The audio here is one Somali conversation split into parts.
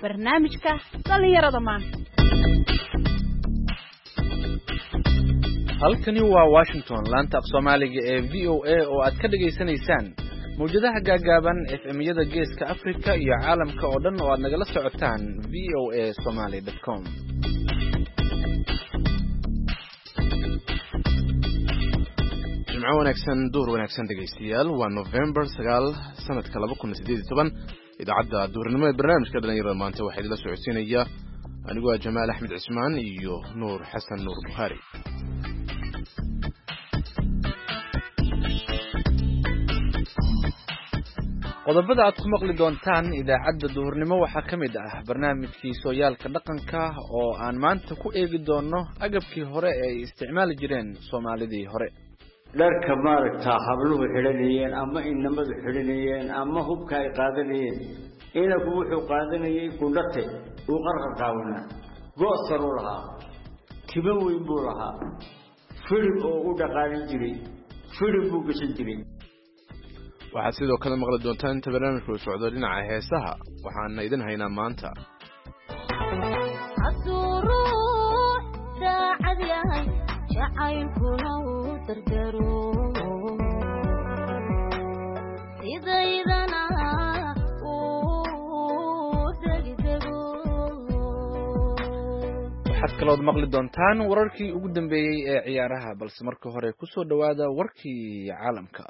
barnaamijka dhalinyarada maanta. halkani waa Washington laanta af Soomaaliga ee VOA oo aad ka dhageysanaysaan mawjadaha gaagaaban FM-yada Geeska Afrika iyo caalamka oo dhan oo aad nagala socotaan voasomali.com. jimco wanaagsan duur wanaagsan dhegeystayaal waa November 9 sanadka 2018 idaacadda duurnimo ee barnaamijka dhalinyarada maanta waxaa idila socodsiinaya anigoo Jamaal Axmed Cismaan iyo Nuur Xasan Nuur Bukhari. qodobada aad ku maqli doontaan idaacadda duurnimo waxaa ka mid ah barnaamijkii sooyaalka dhaqanka oo aan maanta ku eegi doono agabkii hore ee ay isticmaali jireen Soomaalidii hore. dharka maaragtaa habluhu xidhanayeen ama inamadu xidhanayeen ama hubka ay qaadanayeen inagu wuxuu qaadanayay gundhate uu qarqar qaawanaa go'sar u lahaa tibo weyn buu lahaa filim oo u dhaqaalin jiray filim buu gashan jiray. waxaad sidoo kale maqli doontaan inta barnaamijku uu socdo dhinaca heesaha waxaana idin haynaa maanta waxaad kalood maqli doontaan wararkii ugu dambeeyey ee ciyaaraha balse marka hore ku soo dhawaada warkii caalamka.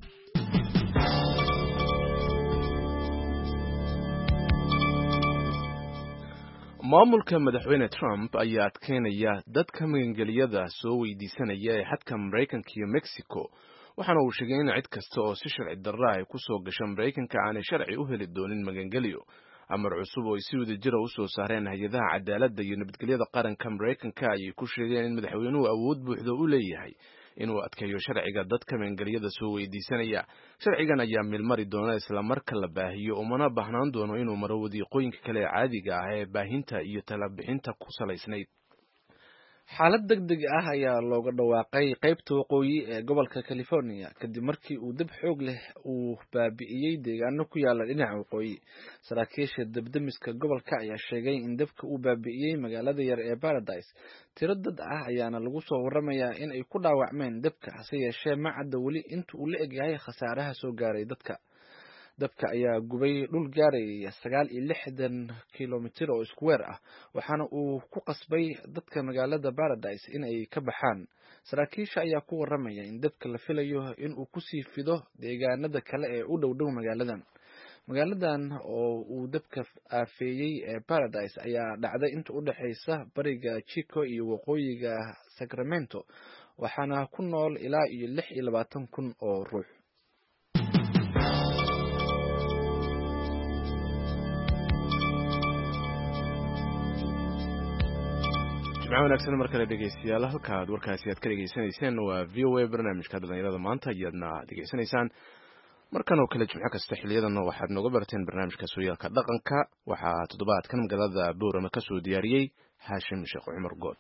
maamulka madaxweyne Trump ayaa adkeynaya dadka magangeliyada soo weydiisanaya ee xadka Mareykanka iyo Mexico waxaana uu sheegay in cid kasta oo si sharci darro ah ku soo gashay Mareykanka aanay sharci u heli doonin magangeliyo. amar cusub oo si wadajir ah u soo saareen hay'adaha cadaaladda iyo nabadgelyada qaranka Mareykanka ayay ku sheegeen in madaxweynuhu awood buuxda u leeyahay inuu adkeeyo sharciga dadka magangeliyada soo weydiisanaya. sharcigan ayaa milmari doona isla marka la baahiyo umana baahnaan doono inuu maro wadiiqooyinka kale ee caadiga ah ee baahinta iyo talabixinta ku salaysnayd. xaalad degdeg ah ayaa looga dhawaaqay qaybta waqooyi ee gobolka California kadib markii uu dab xoog leh uu baabi'iyay deegaano ku yaala dhinaca waqooyi. saraakiisha dabdamiska gobolka ayaa sheegay in dabka uu baabi'iyay magaalada yar ee Paradise. tiro dad ah ayaana lagu soo waramayaa in ay ku dhaawacmeen dabka hase yeeshee ma cadda weli inta uu la egyahay khasaaraha soo gaaray dadka. dabka ayaa gubay dhul gaaraya 69 kilomitir oo isku weer ah waxaana uu ku qasbay dadka magaalada Paradise in ay ka baxaan. saraakiisha ayaa ku waramaya in dabka la filayo in uu ku sii fido deegaanada kale ee u dhow magaaladan oo uu dabka aafeeyay ee Paradise ayaa dhacday inta u dhaxaysa bariga Chico iyo waqooyiga Sacramento waxaana ku nool ilaa iyo 26,000 oo ruux. wanaagsan markale dhegeystayaal halkaad warkaasi aad ka dhageysanayseen waa VOA barnaamijka dhalinyarada maanta ayaadna dhageysanaysaan markan oo kale jimco kasta xiliyadan waxaad nooga barateen barnaamijka sooyaalka dhaqanka waxaa toddobaadkan magaalada Boorama ka soo diyaariyey Haashim Sheekh Cumar Good.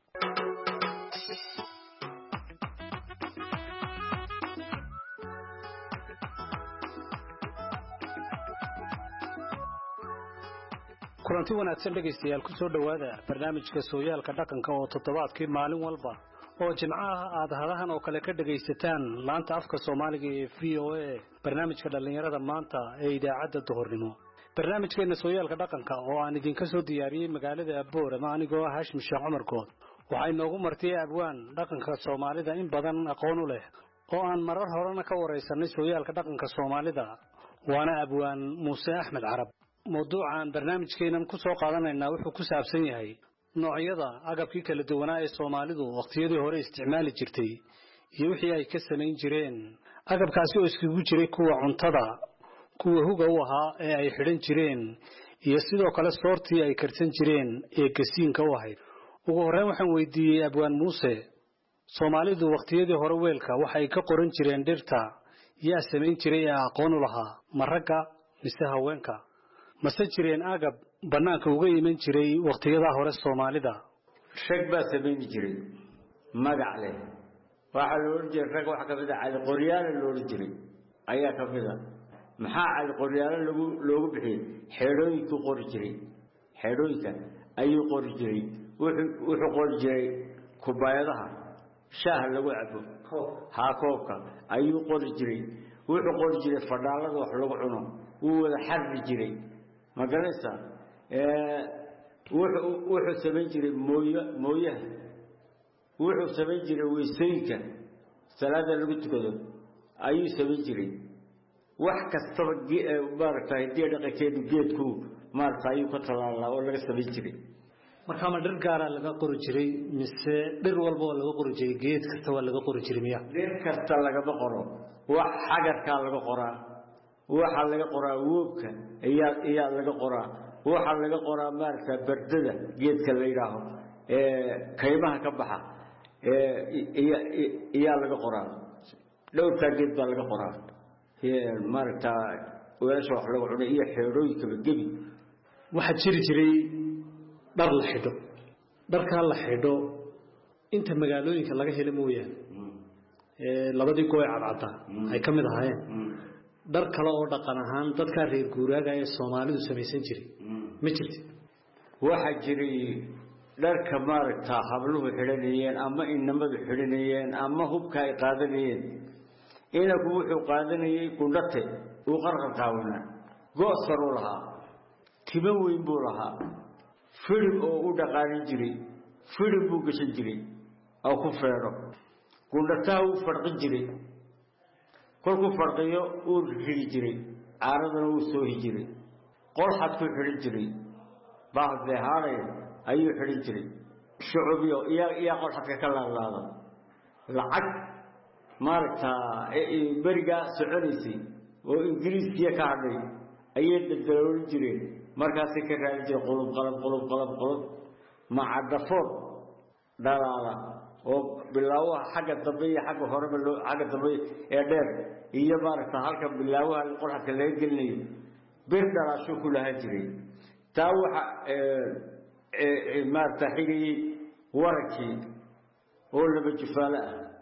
kulanti wanaagsan dhegeystayaal ku soo dhawaada barnaamijka sooyaalka dhaqanka oo toddobaadkii maalin walba oo jimcaha aad hadahan oo kale ka dhageysataan laanta afka Soomaaliga ee VOA barnaamijka dhalinyarada maanta ee idaacadda duhurnimo. barnaamijkeena sooyaalka dhaqanka oo aan idinka soo diyaariyay magaalada Boorama anigoo Haashim Sheekh Cumar Good waxay noogu martay abwaan dhaqanka Soomaalida in badan aqoon u leh oo aan marar horena ka wareysanay sooyaalka dhaqanka Soomaalida waana abwaan Muuse Axmed Carab. mawduucan barnaamijkeenan ku soo qaadanayna wuxuu ku saabsan yahay noocyada agabkii kala duwanaa ee Soomaalidu waqtiyadii hore isticmaali jirtay iyo wixii ay ka sameyn jireen. agabkaasi oo iskugu jiray kuwa cuntada, kuwa huga u ahaa ee ay xidhan jireen iyo sidoo kale soortii ay karsan jireen ee gasiinka u ahayd. ugu horreyn waxaan weydiiyey abwaan Muuse Soomaalidu waqtiyadii hore weelka waxay ka qoran jireen dhirta yaa sameyn jiray ee aqoon u lahaa ma ragga mise haweenka mase jireen agab banaanka uga iman jiray waqtiyada hore Soomaalida. rag baa sameyn jiray magac leh waxa loo jeeray rag waxa ka mid ah cali qoryaal loo jiray ayaa ka mid ah maxaa cali qoryaal loogu bixiyay xeelooyinku qori jiray xeedhooyinka ayuu qori jiray wuxuu qori jiray kubaayadaha shaaha lagu cabo koobka ayuu qori jiray wuxuu qori jiray fadhaalada wax lagu cuno wuu wada xarri jiray ma garanaysaa wuxuu samayn jiray mooyaha wuxuu samayn jiray weysooyinka salaada lagu tukado ayuu samayn jiray wax kastaba maaragtay haddii dhaqankeedu geedku maaragtay ayuu ka talaalaa oo laga samayn jiray marka ma dhir gaara laga qori jiray mise dhir walba oo laga qori jiray geed kasta waa laga qori jiray miya dhir kasta laga qoro wax xagarka laga qoraa waxa laga qoraa woobka ayaa laga qoraa waxa laga qoraa maaragtay bardada geedka la yiraahdo kaymaha ka baxa ayaa laga qoraa dhowrka geed baa laga qoraa maaragtay weelasha wax lagu cuno iyo xeerooyinka gebi waxa jiri jiray dhar la xidho dharka la xidho inta magaalooyinka laga helo mooyaan labadii gooy cadcada ay kamid ahaayeen dhar kale oo dhaqan ahaan dadka reer guuraaga ee Soomaalidu sameeysan jiray ma jirto waxa jiray dharka maaragtay habluhu xidhanayeen ama inamadu xidhanayeen ama hubka ay qaadanayeen inagu wuxuu qaadanayay gundhate uu qarqar qaawana goosar u lahaa tiba weyn buu lahaa filim oo u dhaqaanin jiray filim buu gashan jiray oo ku feero gundhataa uu farqin jiray kolkuu farqiyo uu rigi jiray caaradana uu soo hijiray qolxad ku xidhan jiray baahde haaray ayuu xidhan jiray shucubiyo iyo qolxadka ka laalaada lacag maaragtay bariga soconaysay oo ingiriisiga ka hadhay ayay dadalool jireen markaasay ka raali jiray qulub macadafood dhalaala oo bilaawaha xagga dambe iyo xagga horeba xagga dambe ee dheer iyo maaragtay halka bilaawaha qolxadka laga gelinayo bir dhalaasho ku lahaan jiray taa waxa maaragtay xigay warakii oo laba jufaale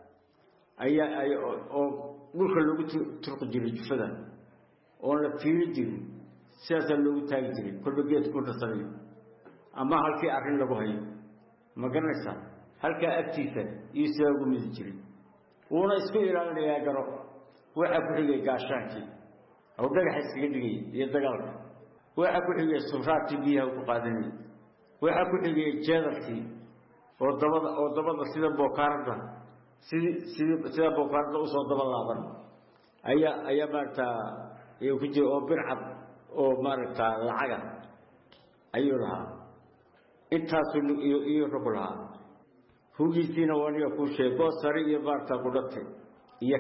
ayaa oo dhulka lagu turqi jiray jufada oo la tiiri jiray sidaas loogu taagi jiray kolba geed ku dhasanay ama halkii arrin lagu hayo ma garanaysaa halka agtiisa iyo sida ugu mid jiray uuna isku ilaalinayaa garo waxa ku xigay gaashaankii oo dhagax iskaga dhigay iyo dagaalka waxa ku xigay sufraati biyaha ku qaadanay waxa ku xigay jeedalkii oo dabada sida bookaarada sida bookaarada u soo daba laaban ayaa maarta iyo ku jiro oo bircad oo maarta lacaga ayuu lahaa intaas iyo rugulaha hugiisina waniga ku sheego sari iyo maarta ku dhaqtay iyo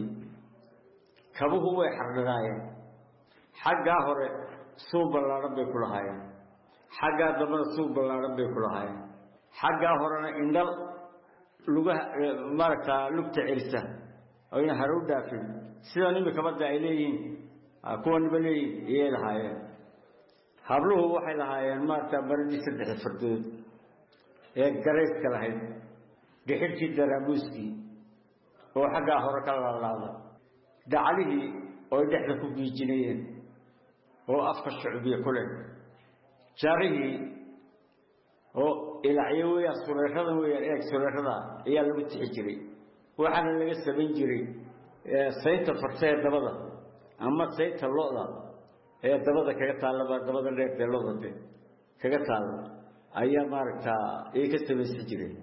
kabuhu way xardhanaayeen xagga hore soo balaaran bay ku lahaayeen xagga dambana soo balaaran bay ku lahaayeen xagga horena indal lugaha maarta lugta cirsa oo ina haru dhaafin sida nimika bada ay leeyihiin kuwan balay ee lahaayeen habluhu waxay lahaayeen maarta baradii saddex fardood ee gareyska lahayd dhixirkii daraabuuski oo xagga hore ka laalaada dacalihii oo dhexda ku giijinayeen oo afka shucubiye kule jaarihii oo ilaahay weeyaa sureerada ayaa lagu tixi jiray waxaana laga sameyn jiray sayta fartay dabada ama sayta looda ee dabada kaga taalaba dabada dheer looda kaga taala ayaa maaragta ay ka sameeysan jiray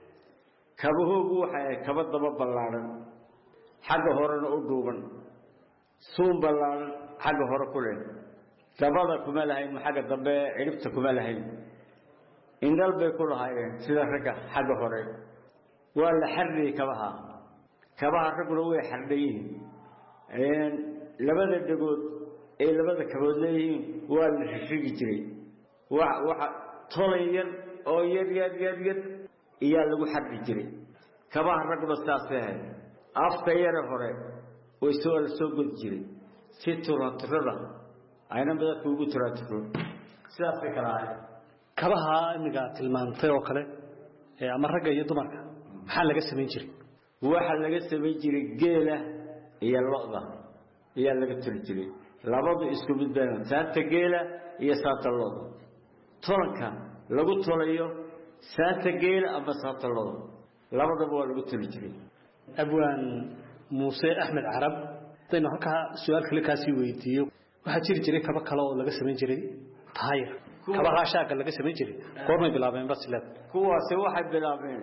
kabuhu waxay kaba daba ballaaran xagga horena u dhuuban suun ballaaran xagga hore ku leh dabada kuma lahayn xagga dambe ciribta kuma lahayn indal bay ku lahaayeen sida ragga xagga hore waa la xarri kabaha raguna way xardayeen labada dhagood ee labada kabood leeyihiin waa la rigi jiray waxa tolayan oo yar iyaa lagu xarri jiray kabaha raguna saasay afka yar hore way soo gud jiray si turada ayna badku ugu turaatiro sidaas ay kala ahayd kabaha iniga tilmaantay oo kale ama ragga iyo dumarka maxaa laga sameyn jiray waxa laga sameyn jiray geela iyo lo'da ayaa laga tiri jiray labadu isku mid baan saanta geela iyo saanta lo'da tolanka lagu tolayo saanta geel ama saanta loo labadaba waa lagu toli jiray abwaan muuse axmed carab dadna halka su'aal kale ka sii weydiiyo waxa jiray kaba kale oo laga sameyn jiray taayir kaba raashaaga laga sameyn jiray goorma bilaabeen baslad kuwaas waxay bilaabeen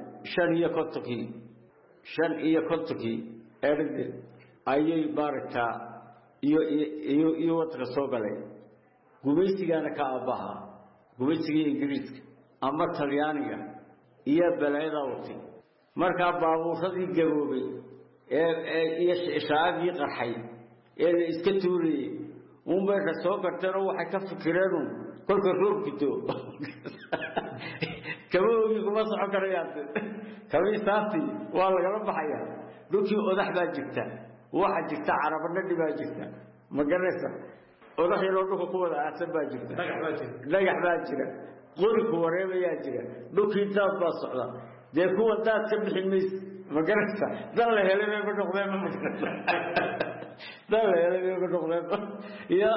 5 iyo 50 erdi ayay baarta iyo wadka soo galay gumaysigana ka abaha gumaysiga Ingiriiska ama Talyaaniga iyo baleeda waqti marka baabuursadii gaboobay iyo shaagii qarxay ee iska tuuriyay bay ka soo garteen waxay ka fikireen kolka roobkido kaboogi kuma soo karayaan kabiisaati waa laga baxaya dhulkii odax baa jirta waxa jirta carabna dhibaa jirta magaraysa odax yaro dhulka ku wada aasan baa jirta dhagax baa jira qoriku wareebaya jira dhulkii daad baa socda de kuwa daad ka bixinays magaraysa dal la helay ma noqdeen dal la helay ma noqdeen ya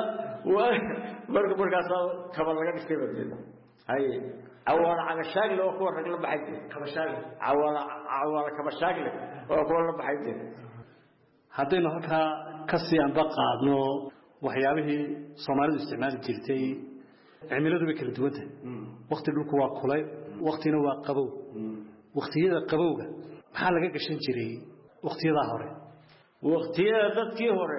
markaas kaba laga dhigtay badida hay awal aga shaagil oo ku rag la baxay kaba shaagil awal kaba shaagil oo ku la baxay haddaynu halkaa ka sii anba qaadno waxyaabihii Soomaalidu isticmaali jirtay cimiladu way kala duwan tahay waqti dhulku waa kulay waqtina waa qabow waqtiyada qabowga maxaa laga gashan jiray waqtiyada hore waqtiyada dadkii hore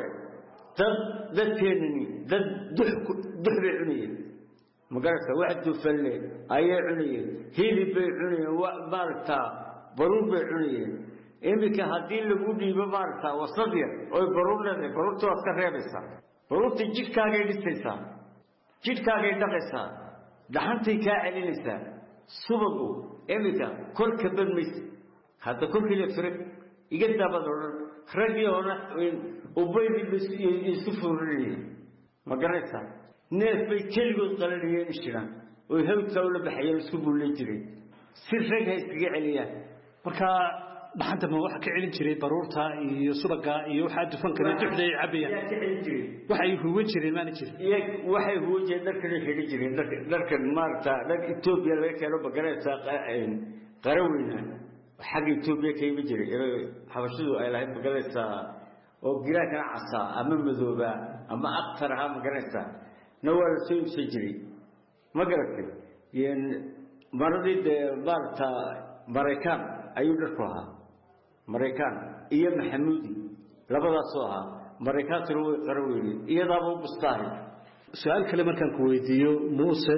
dadkeenni dad duxbay cunayeen magarka waxdu falle ayay cunayeen hilib bay cunayeen maarta baruur bay cunayeen imika hadii lagu dhiibo maarta wasadiya oo baruurlada baruurtu aad ka reebaysaa baruurta jidkaaga dhisaysaa jidkaaga dhaqaysaa dhaxantay ka celinaysaa subagu imika kolka badmaysa hadda kolkii la firay iga dabadoodan ragii hore oo baydi isku fuurinayeen magaraysaa neef bay keligood qalanayeen ishiraan oo hawdka u la baxayeen isku buulay jiray si rag hay iskaga celiyaan marka dhaxanta ma waxa ka celin jiray baruurta iyo subaga iyo waxa dufan kale duxday cabiyaan waxay huwan jireen maana jirin waxay huwan jireen dadka xidhi jireen dadka maarta dad Itoobiya laga keeno bagaraysaa qaraweyna xaq Itoobiya ka yimid jiray xabashidu ay lahayd bagaraysaa oo giraakana casa ama madooba ama aqtaraha bagaraysaa nawal soo jiray magaratay yeen maradid baarta Mareykan ayuu dadku ahaa Mareykan iyo Maxamuudi labadaas oo ahaa Mareykan way qaraweyeen iyadaaba u bustaahay su'aal kale markaan ku weydiiyo Muuse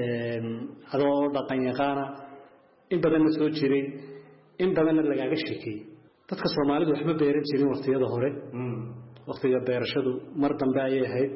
adoo dhaqan yaqaana in badan soo jiray in badan lagaga sheekay dadka Soomaalidu wax ma beeran jirin waqtiyada hore waqtiga beerashadu mar dambe ayay ahayd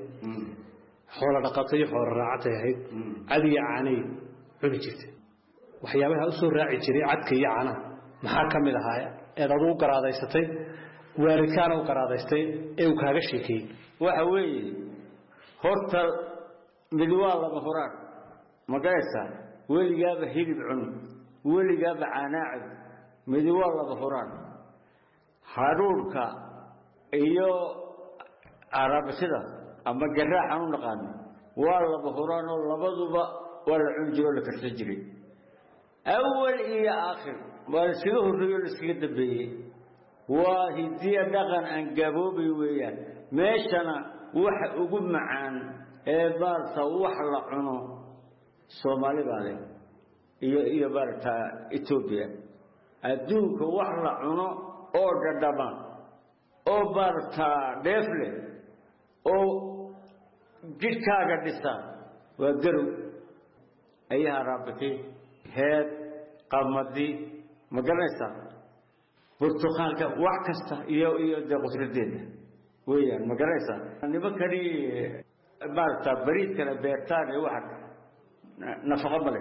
xoolo dhaqatay xoolo raacatay ahayd adiga caanay cuni jirtay waxyaabaha u soo raaci jiray cadka iyo caanaha maxaa kamid ahaa eed adu garaadaysatay waalidkaana u garaadaystay ee uu kaaga sheekay waxa weeye horta mid waa laba horaan magaraysa weligaaba hilib cun weligaaba caanaacid mid waa laba horaan haruurka iyo arabsida ama garaaxan u naqaan waa laba horaan oo labaduba waa la cun jiro la karsan jiray أول إلى آخر والسلوه الرجل السكيت بيه وهدي دقن أن جابوبي وياه ماشنا وح أقول معان بارتا وحلا عنو صومالي بالي إيه بارتا إثيوبيا أدوك وحلا عنو أو جدبان أو بارتا دفلة أو جيكا جدسا ودرو أيها رابطي هاد قمدي مقرنسا برتقالك وعكستا iyo de qosradeeda weeyaan magaraysa nibakari baarta bariid kala beertaan wax nafaqo bale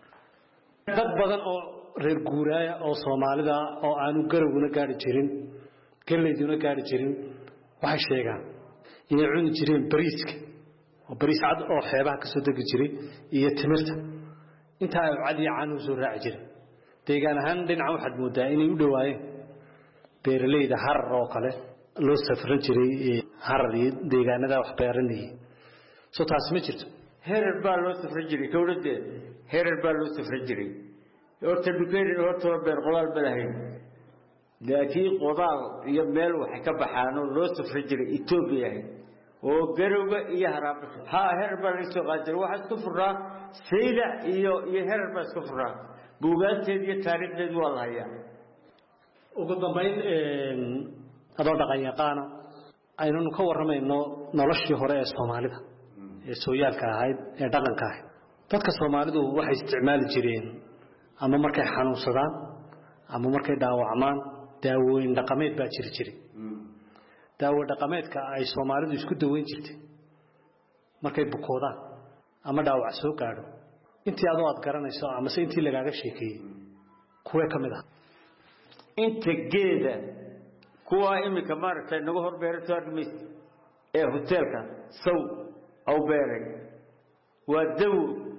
dad badan oo reer guuraaya oo Soomaalida oo aanu garowna gaari jirin kaleeduna gaari jirin waxay sheegaan inay cuni jireen bariiska oo bariis cad oo xeebaha ka soo degi jiray iyo timirta inta ay cadi caanu soo raaci jiray deegaan ahaan dhinaca waxaad moodaa inay u dhawaayeen beeraleyda harar oo kale loo safran jiray harar iyo deegaanada wax beeranayay soo taas ma jirto herer baa loo safri jiray kowladee herer baa loo safri jiray horta dukeyn horta beer qodaal balahayn laakiin qodaal iyo meel waxay ka baxaan oo loo safri jiray Itoobiya oo garowga iyo haraabta herer baa la soo qaaday waxa isku furaa sayda iyo herer baa isku furaa buugaanteed iyo taariikhdeed waa la hayaa ugu dambayn adoo dhaqan yaqaan aynu ka waramayno noloshii hore ee Soomaalida ee sooyaalka ahayd ee dhaqanka ahayd dadka Soomaalidu waxay isticmaali jireen ama markay xanuunsadaan ama markay dhaawacmaan daawooyin dhaqameed baa jiray daawo dhaqameedka ay Soomaalidu isku daweyn jirtay markay bukoodaan ama dhaawac soo gaadho intii aad garanayso ama se intii lagaaga sheekeeyay kuwa kamid ah inta geeda kuwa imika maartay nagu hor beerato armis ee hotelka saw aw beeray waa daw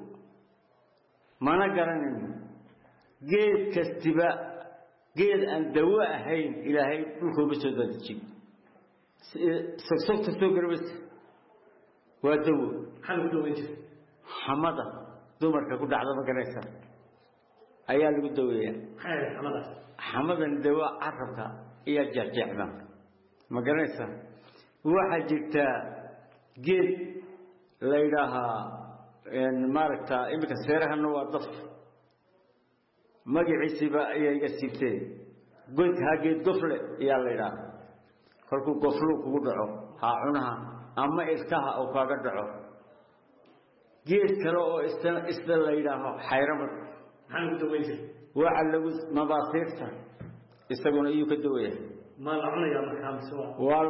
mana garanin geed kastiba geed aan dawo ahayn ilaahay dhulka uga soo dejin sagsogta soo garbis waa dawo xal u dhaweeyay xamada dumarka ku dhacda ma garanaysa ayaa lagu daweeyaa xamadan dawo carabka iyo jarjeexda ma garanaysa waxa jirta geed la yiraahdo maaragta imika seerahan waa daf magaciisiba ayay iga siibtay goolka geed gofle ayaa la yiraahdo kolku goflu kugu dhaco ha cunaha ama ilkaha oo kaaga dhaco geed kale oo isla la yiraahdo xayramad maxaa lagu daweeyay waxa lagu mabaasiirta isaguna iyo ka daweeyaa ma la cunayaa markaa soo waa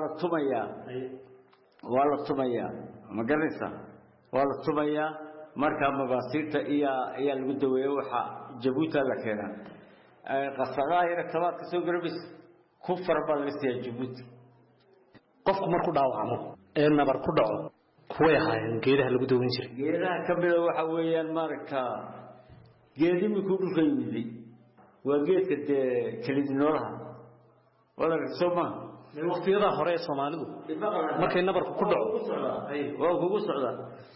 la tumayaa ma garanaysa waa la tumayaa marka mabaasiirta iyo lagu daweeyo waxa Jabuuti la keenaa qasagaayra tabaad ka soo garbis ku farbal lisay Jabuuti qofku markuu dhaawacmo ee nabar ku dhaco kuway ahaayeen geedaha lagu daweyn jiray geedaha kamid waxa weeyaan marka geedimi ku dhulka yimid waa geedka kalidinoolaha wala rasoma waqtiyada hore ee Soomaalidu markay nabarku ku dhaco waa kugu socda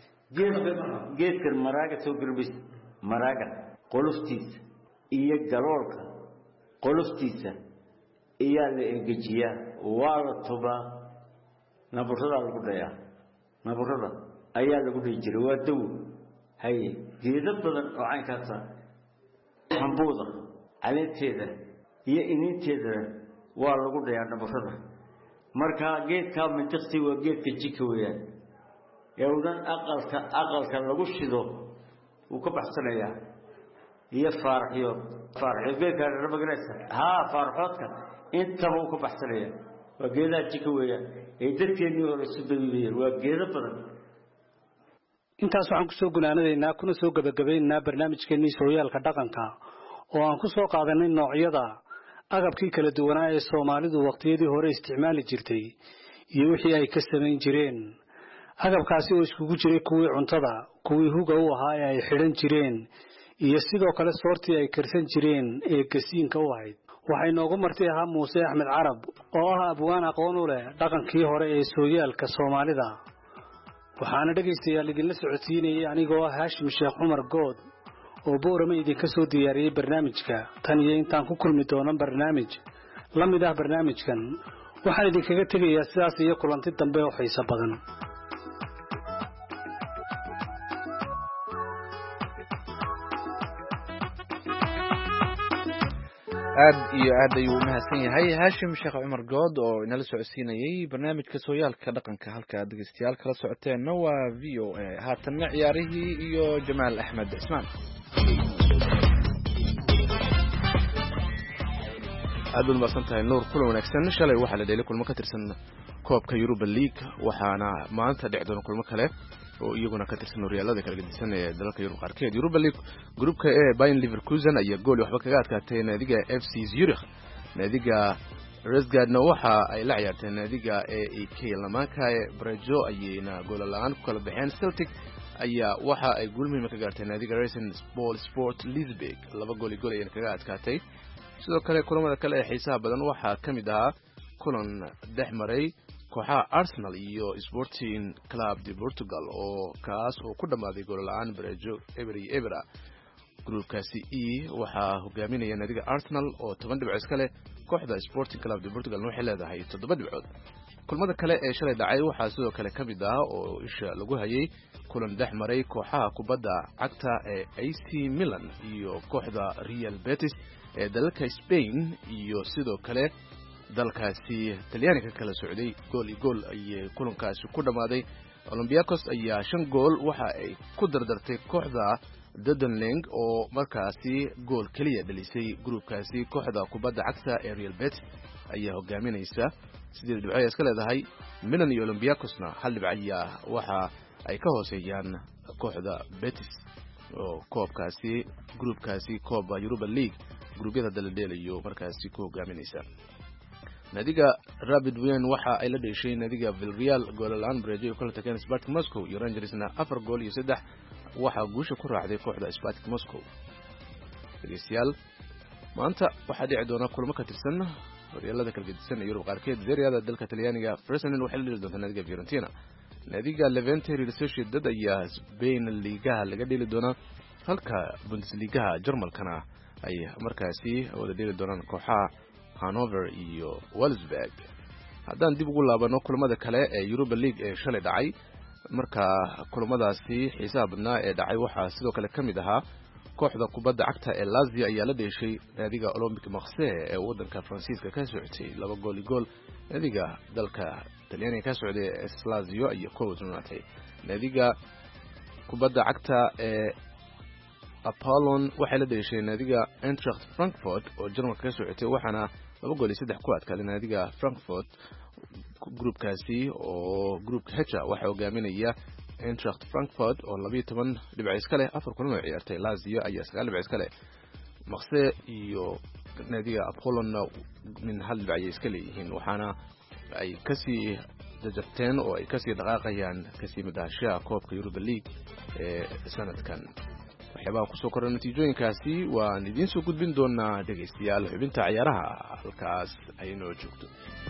geedkan maraaga soo garbis maraaga qoloftiisa iyo galoolka qoloftiisa ayaa la engejiyaa waa la tubaa nabarada lagu dhayaa nabarada ayaa lagu dhijiray waa dawo hay geedo badan oo caynkaas xambuuda caleeteeda iyo ininteeda waa lagu dhayaa nabarada marka geedka mantiqsi waa geedka jika weeyaan yawdan aqalka lagu shido uu ka baxsanayaa iyo faarxiyo geedka rabagaysa faarxoodka inta uu ka baxsanayaa waa geedaha jika weeyaan ee dadkeenii hore isu daweeyeen waa geedo badan intaas waxaan ku soo gunaanadeynaa kuna soo gabagabeynaa barnaamijkeennii sooyaalka dhaqanka oo aan ku soo qaadanay noocyada agabkii kala duwanaa ee Soomaalidu waqtiyadii hore isticmaali jirtay iyo wixii ay ka sameyn jireen agabkaasi oo iskugu jiray kuwii cuntada kuwii huga u ahaa ee ay xidhan jireen iyo sidoo kale soortii ay karsan jireen ee gasiinka u ahayd waxay noogu martay ahaa Muuse Axmed Carab oo ah abwaan aqoon u leh dhaqankii hore ee sooyaalka Soomaalida waxaana dhageystayaal idin la socodsiinayay anigoo ah Haashim Sheekh Cumar Good oo boorama idinka soo diyaariyay barnaamijka tan iyo intaan ku kulmi doono barnaamij la mid ah barnaamijkan waxaan idinkaga tegayaa sidaas iyo kulanti dambe oo xiiso badan aad ayuu mahadsan yahay Haashim Sheekh Cumar Good oo inala socodsiinayay barnaamijka sooyaalka dhaqanka halka dhageystayaal kala socoteen waa VOA haatanna ciyaarihii iyo Jamaal Axmed Ismaan aad u mahadsantahay Nuur kulan wanaagsan shalay waxa la dheelay kulmo ka tirsan koobka Europa League waxaana maanta dhici doona kulmo kale oo iyaguna ka tirsan horyaalada kala gedisan ee dalalka Yurub qaarkeed Europa League groupka Bayern Leverkusen ayaa gool waxba kaga adkaatay naadiga FC Zurich naadiga Resgardna waxa ay la ciyaartay naadiga AEK Lamanka Brazo ayayna gool la'aan ku kala baxeen Celtic ayaa waxa ay gool muhiim ka gaartay naadiga Racing Sport Leipzig laba gool ayay kaga adkaatay sidoo kale kulamada kale ee xiisaha badan waxa kamid ah kulan dhexmaray kooxaha Arsenal iyo Sporting Club de Portugal oo kaas oo ku dhamaaday gool la'aan Brazo Ebra groupkaasi waxaa hogaaminaya naadiga Arsenal oo 10 dhibcood iska leh kooxda Sporting Club de Portugal waxay leedahay 7 dhibcood kulmada kale ee shalay dhacay waxaa sidoo kale kamid ah oo isha lagu hayay kulan dhex maray kooxaha kubadda cagta ee AC Milan iyo kooxda Real Betis ee dalka Spain iyo sidoo kale dalkaasi Talyaaniga kala socday gool ay kulankaasi ku dhamaaday Olympiacos ayaa 5 gool waxa ay ku dardartay kooxda Dudenling oo markaasi gool kaliya dhalisay groupkaasi kooxda kubadda cagta ee Real Betis ayaa hogaaminaysa 8 dhibcood iska leedahay Milan iyo Olympiacosna 1 dhibcood waxa ay ka hooseeyaan kooxda Betis oo koobkaasi groupkaasi Copa Europa League gruubyada daladeelayo markaasi ku hogaaminaysa nadiga Rapid Wien waxa ay la dhashay nadiga Villarreal gool la'aan Brazo kala tageen Spartak Moscow iyo Rangersna 4 gool iyo 3 waxa guusha ku raacday kooxda Spartak Moscow dhageystayaal maanta waxa dhici doona kulamo ka tirsan horyaalada kala gedisan ee Yurub qaarkeed Serie A dalka Talyaaniga Frosinone waxay la dhili doontaa nadiga Fiorentina nadiga Levante Real Sociedad ayaa Spain Liga laga dhili doona halka Bundesliga Jarmalkana ay markaasi wada dhili doonaan kooxaha Hannover iyo Wolfsburg haddaan dib ugu laabano kulamada kale ee Europa League ee shalay dhacay marka kulamadaasi xiisaha badnaa ee dhacay waxaa sidoo kale kamid ahaa kooxda kubadda cagta ee Lazio ayaa la dhashay naadiga Olympique Marseille ee wadanka Faransiiska ka socotay 2 gool naadiga dalka Talyaaniga ka socday Lazio iyo Copenhagen naadiga kubadda cagta ee Apollon waxay la dhashay naadiga Eintracht Frankfurt oo Jarmalka ka socotay waxaana 2 gool iyo 3 ku adkaaday naadiga Frankfurt groupkaasi oo groupka H waxa hogaaminaya Eintracht Frankfurt oo 12 dhibcood iska leh 4 kulan oo ciyaartay Lazio ayaa 9 dhibcood iska leh Marseille iyo naadiga Apollon min 1 dhibcood iska leeyihiin waxaana ay kasii dajarteen oo ay kasii dhaqaaqayaan kasii midahashaha koobka Europa League ee sanadkan waxyaabaa ku soo koray natiijooyinkaasi waan idin soo gudbin doonaa dhageystayaal xubinta ciyaaraha halkaas ay noo joogto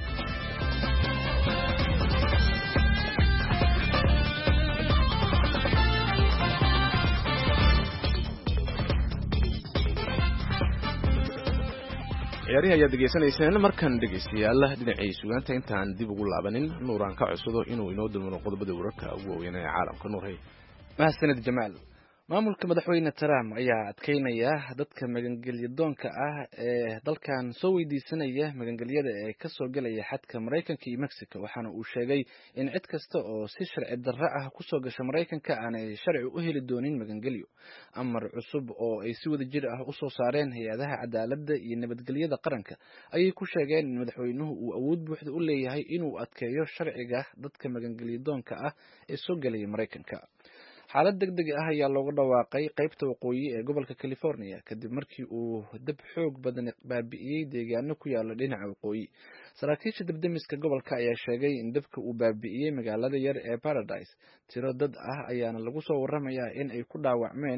ciyaarihi ayaa degeysanaysaan markan dhegeystayaal dhinacii sugaanta intaan dib ugu laabanin nuuraan ka codsado inuu inoo dulmano qodobada wararka ugu waaweyn ee caalamka nuuray mahadsanid Jamaal maamulka madaxweyne Trump ayaa adkeynaya dadka magangelyadoonka ah ee dalkan soo weydiisanaya magangelyada ee ka soo galaya xadka Mareykanka iyo Mexico waxaana uu sheegay in cid kasta oo si sharci darro ah ku soo gashay Mareykanka aanay sharci u heli doonin magangelyo amar cusub oo ay si wada jir ah u soo saareen hay'adaha cadaaladda iyo nabadgelyada qaranka ayay ku sheegeen in madaxweynuhu uu awood buuxda u leeyahay inuu adkeeyo sharciga dadka magangelyadoonka ah ee soo galaya Mareykanka xaalad degdeg ah ayaa looga dhawaaqay qaybta waqooyi ee gobolka California kadib markii uu dab xoog badan baabi'iyay deegaano ku yaala dhinaca waqooyi saraakiisha debdemiska gobolka ayaa sheegay in dabka uu baabi'iyay magaalada yar ee Paradise tiro dad ah ayaana lagu soo waramayaa in ay ku dhaawacmeen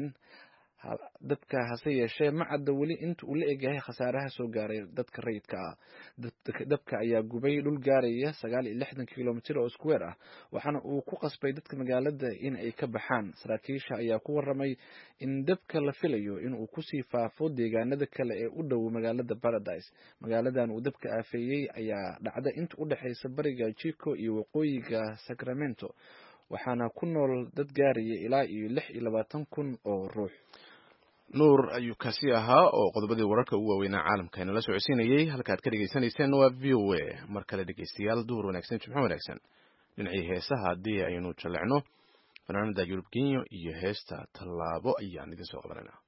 dabka hase yeeshee ma cadda weli inta uu la egyahay khasaaraha soo gaaray dadka rayidka ah dabka ayaa gubay dhul gaaraya 69 kilomitir oo square ah waxaana uu ku qasbay dadka magaalada in ay ka baxaan saraakiisha ayaa ku waramay in dabka la filayo in uu ku sii faafo deegaanada kale ee u dhow magaalada Paradise magaaladan uu dabka aafeeyay ayaa dhacda inta u dhaxaysa bariga Chico iyo waqooyiga Sacramento waxaana ku nool dad gaaraya ilaa iyo 26,000 oo ruux nuur ayuu kasi ahaa oo qodobadii wararka ugu waaweynaa caalamka inala socodsiinayay halkaad ka dhageysanayseen waa VOA mar kale dhegeystayaal duhur wanaagsan jimco wanaagsan dhinacii heesaha haddii aynu jallecno fanaanada Yurub Genyo iyo heesta tallaabo ayaan idin soo qabananaa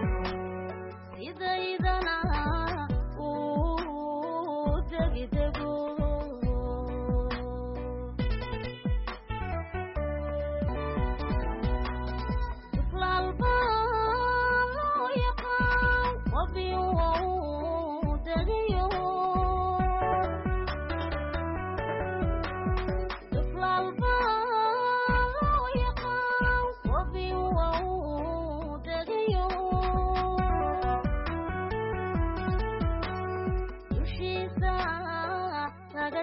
Sidaydan uu degdego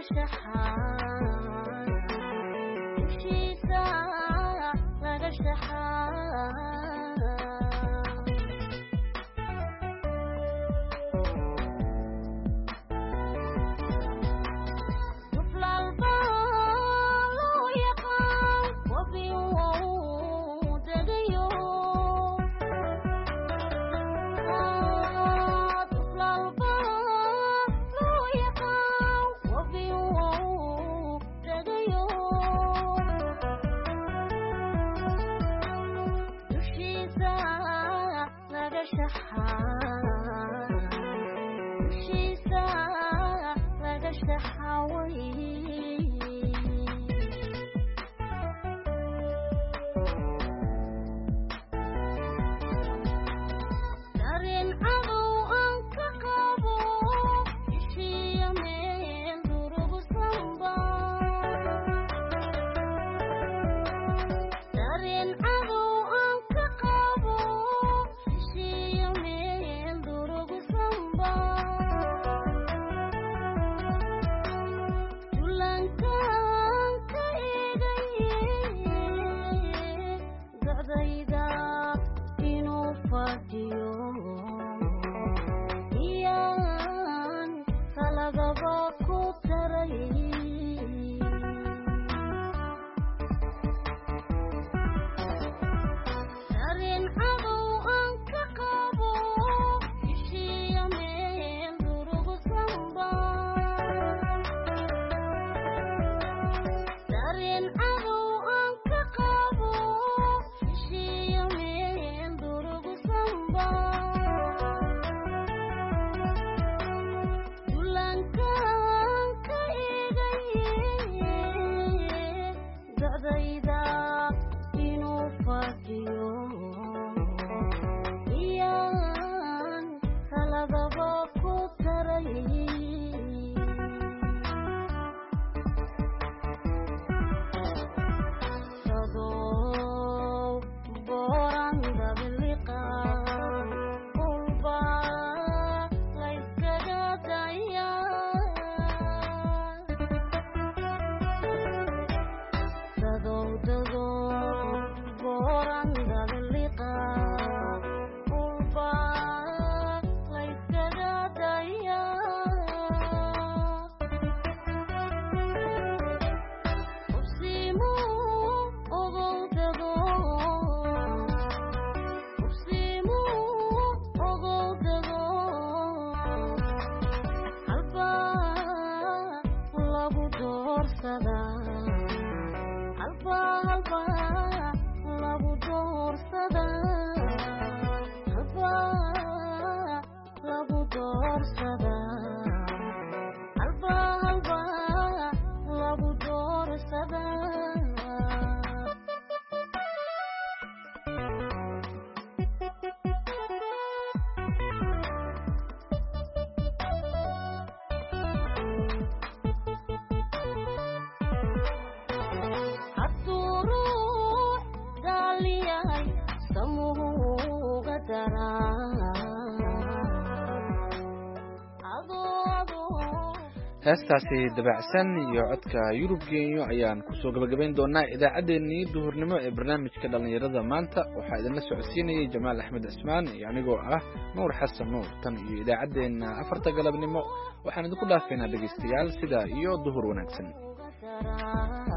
heestaasi dabacsan iyo codka Yurub Genyo ayaan ku soo gabagabayn doonaa idaacadeennii duhurnimo ee barnaamijka dhalinyarada maanta waxaa idinla socodsiinayay Jamaal Axmed Ismaan iyo anigoo ah Nuur Xasan Nuur tan iyo idaacadeena 4 galabnimo waxaan idinku dhaafaynaa dhageystayaal sida iyo duhur wanaagsan